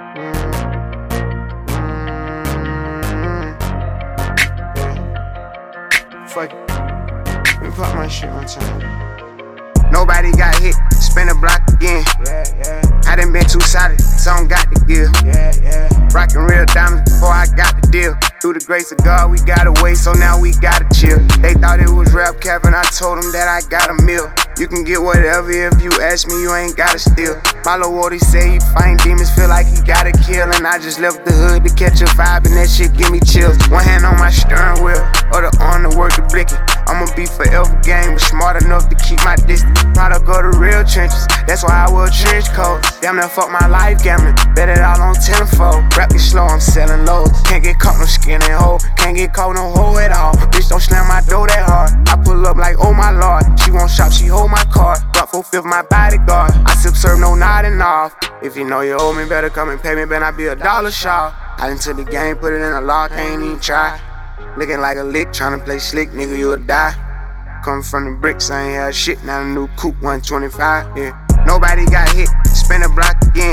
Fuck it. Let me pop my shit one time. Nobody got hit, spin the block again. I done been too solid, so I don't got the gear. Rockin' real diamonds before I got the deal. Through the grace of God, we got away, so now we gotta chill. They thought it was rap cap, and I told them that I got a meal. You can get whatever if you ask me, you ain't gotta steal. My lil' Wardy say he fightin' demons, feel like he gotta kill. And I just left the hood to catch a vibe, and that shit give me chills. One hand on my steering wheel, other arm to work the blicky. I'ma be forever game, but smart enough to keep my distance. Product of the real trenches, that's why I wear trench coats. Damn near fuck my life gambling, bet it all on tenfold. Rap it slow, I'm selling lows. Can't get caught no skin and hole, can't get caught no hoe at all. Bitch don't slam my door that hard. I pull up like oh my lord. She won't shop, she hold my card. Got 4/5 my bodyguard. I sip serve, no nodding off. If you know you owe me, better come and pay me, better not be $1 short. I done took the game, put it in a lock, ain't even try. Looking like a lick, tryna play slick, nigga, you'll die. Coming from the bricks, I ain't had shit, now the new coupe 125, yeah. Nobody got hit, spin the block again.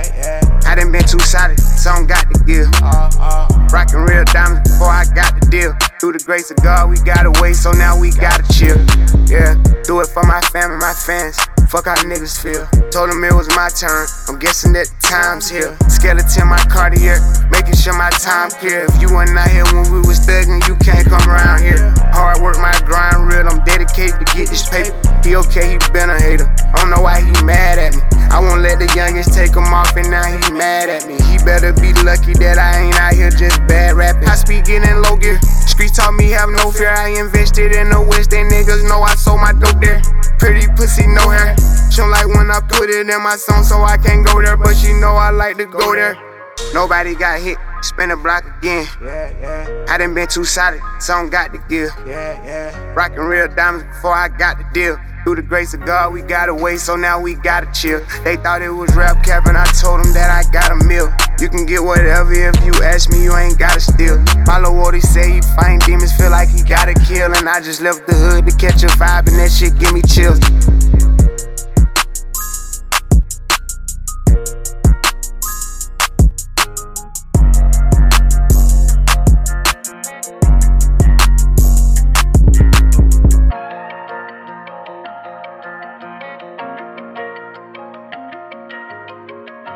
I done been too solid, so I don't got the gear. Rockin' real diamonds before I got the deal. Through the grace of God, we got away, so now we gotta chill. Yeah, do it for my family, my fans. Fuck how niggas feel. Told them it was my turn. I'm guessing that the time's here. Skeleton my Cartier, making sure my time clear. If you wasn't out here when we was thuggin', you can't come around here. Hard work, my grind real. I'm dedicated to get this paper. He okay, he been a hater. I don't know why he mad at me. I won't let the youngest take him off, and now he mad at me. He better be lucky that I ain't out here just bad rapping. I speak it in low gear. Streets taught me have no fear. I invested in the West. They niggas know I sold my dope there. Pretty pussy, no hair. She don't like when I put it in my song, so I can't go there. But she know I like to go there. Nobody got hit, spin the block again. I done been too solid, so I don't got the gear. Rockin' real diamonds before I got the deal. Through the grace of God, we got away, so now we gotta chill. They thought it was rap cap, and I told them that I got a meal. You can get whatever if you ask me, you ain't gotta steal. My lil' Wardy say he fightin' demons, feel like he gotta kill. And I just left the hood to catch a vibe, and that shit give me chills.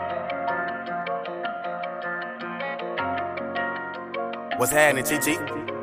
What's happening, TT?